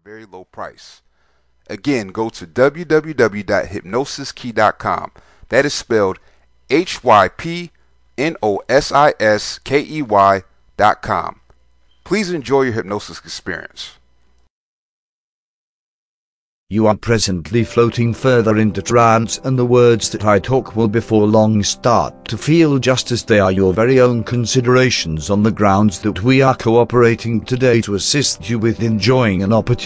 very low price. Again, go to www.hypnosiskey.com. That is spelled HYPNOSISKEY.com. Please enjoy your hypnosis experience. You are presently floating further into trance, and the words that I talk will before long start to feel just as they are your very own considerations on the grounds that we are cooperating today to assist you with enjoying an opportunity